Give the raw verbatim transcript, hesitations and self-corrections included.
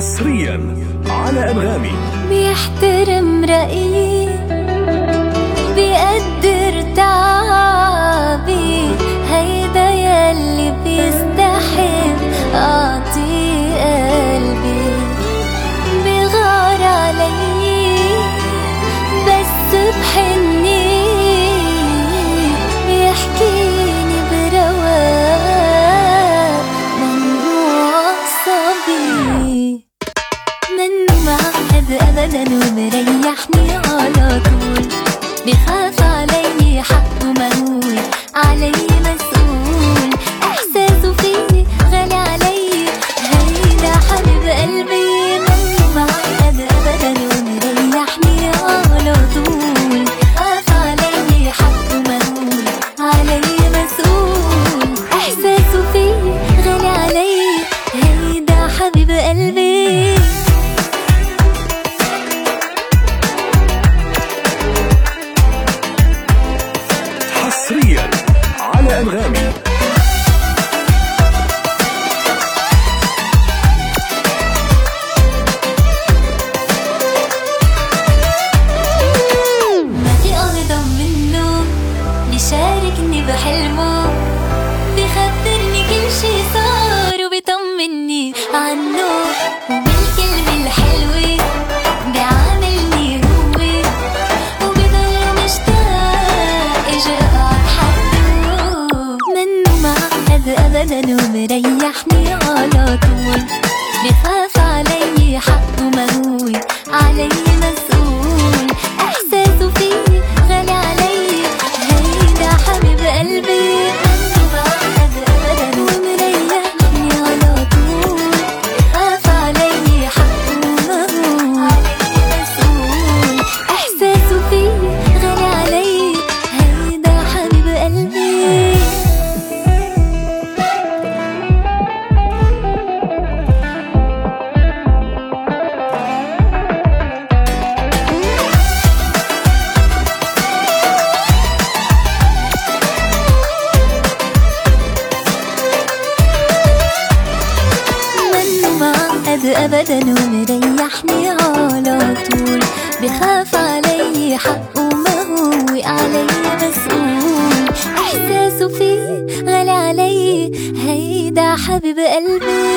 حصريا على أنغامي. بيحترم رأيي، بيقدر تعبي، هيدا يلي بيستحق أعطي قلبي. بيغار علي بس بحني، بيحكيني برواق ممنوع عصبي. منو معقد أبدا ومريحني على طول، بخاف علي حقه مهول، علي مسؤول، إحساسه فيني غالي علي، هيدا حبيب قلبي. منو معقد أبدا ومريحني على طول، بخاف علي حقه مهول، علي مسؤول، إحساسه فيني غالي علي، هيدا حبيب قلبي. حصريا على أنغامي. ما في أغضب منه، بيشاركني بحلمه، بيخبرني كل شي صار وبيطمني عنه، وبالكلمة الحلوة بيعاملني هو، وبضل مشتاق إجي أقعد حده. منو معقد أبدا ومريحني على طول، بخاف علي حقه مهول، علي مسؤول، إحساسه فيني غالي علي، هيدا حبيب قلبي. منو معقد أبدا ومريحني على طول، بخاف علي حقه مهول، علي مسؤول، إحساسه فيني غالي علي، هيدا حبيب قلبي. أبدا ومريحني على طول، بخاف علي حقه مهوي، علي مسؤول، إحساسه فيه غالي علي، هيدا حبيب قلبي.